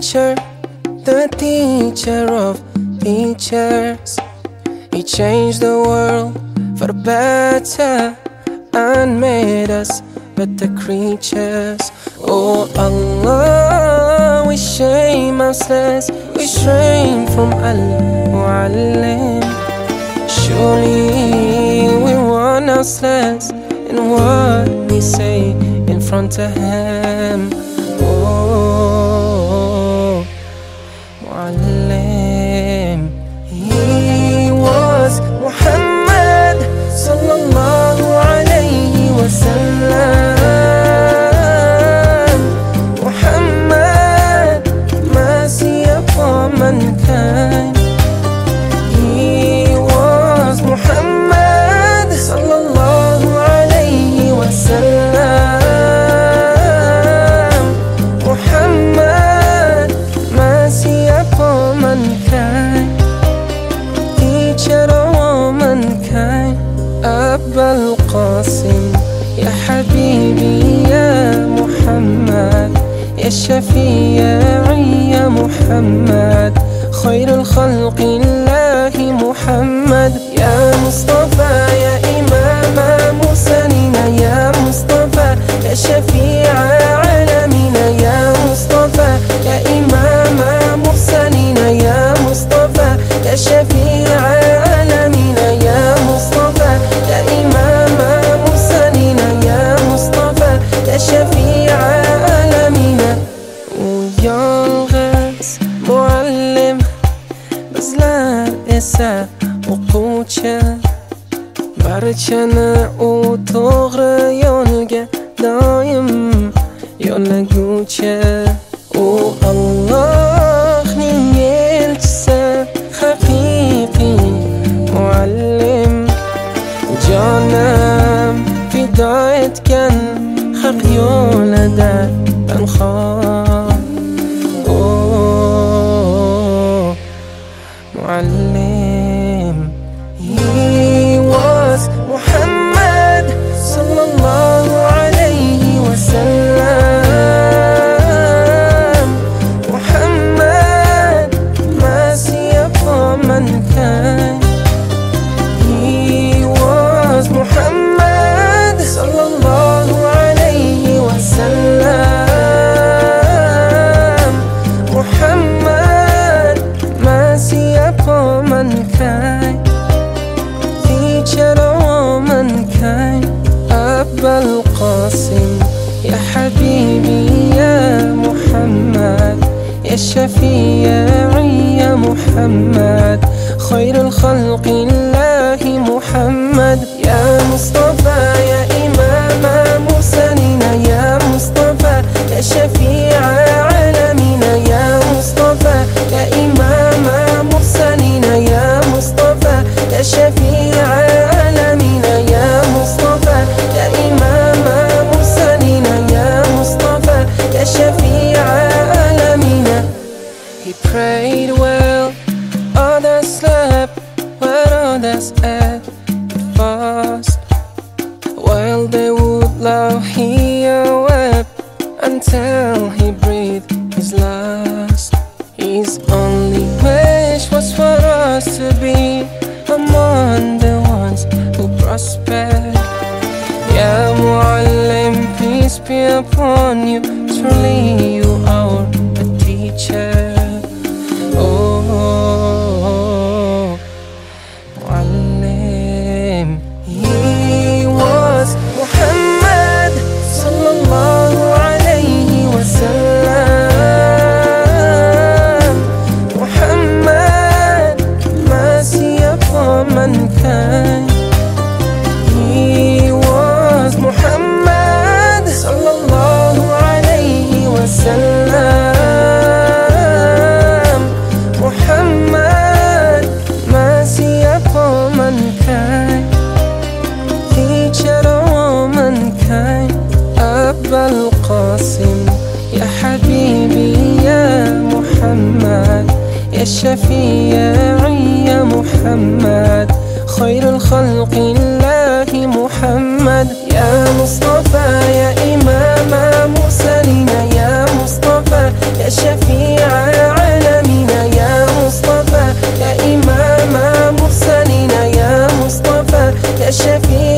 teacher, the teacher of teachers. He changed the world for the better and made us better creatures. Oh Allah, we shame ourselves, we strain from Al-Mu'allim. Surely we warn ourselves in what we say in front of him. Oh, Mu'allim. He was Muhammad sallallahu alayhi wa sallam. Muhammad, mercy upon mankind. He was Muhammad sallallahu alayhi wa sallam. Muhammad, mercy upon mankind. Teacher of mankind. Abba al-Qasim, ya Habibi, ya Muhammad, ya Shafi'i, ya Muhammad, خير الخلق الله محمد. يا مصطفى يا إمام مرسلين، يا مصطفى يا شفيع عالمنا، يا مصطفى يا إمام مرسلين، يا مصطفى يا شفيع عالمنا، يا مصطفى يا إمام مرسلين، يا مصطفى يا شفيع عالمنا. ويالغاز معلم bizlar esa o'quvchi, barchani u to'g'ri yo'lga doim yo'llaguvchi. U Allohning elchisi, haqiqiy muallim, jonam fido etgan haq yo'lida tanho. Muallim. He was Muhammad sallallahu alayhi wa sallam. Muhammad, mercy upon mankind. He was Muhammad sallallahu alayhi wa sallam. Muhammad, mercy upon mankind. Teacher of mankind. Abba al-Qasim, ya Habibi, ya Muhammad, ya Shafi'i, ya Muhammad, خير الخلق الله محمد. يا مصطفى يا إمام مرسلين، يا مصطفى يا شفيع عالمنا، يا مصطفى يا إمام مرسلين، يا مصطفى يا شفيع عالمنا، يا مصطفى يا إمام مرسلين، يا مصطفى يا شفيع عالمنا. He prayed well, others slept where others ate fast. While they would love, he wept until he breathed his last. His only wish was for us to be among the ones who prospered. Ya Muallim, peace be upon you. Truly you are a teacher. Oh, Muallim. He was Muhammad sallallahu alayhi wa sallam. Muhammad, mercy upon mankind. He was Muhammad sallallahu alayhi wa sallam. Muhammad, mercy upon mankind. Teacher of mankind. Abba al-Qasim, ya Habibi, ya Muhammad, ya Shafi'i, ya Muhammad, خير الخلق الله محمد. يا مصطفى يا إمام مرسلين، يا مصطفى يا شفيع يا شفيع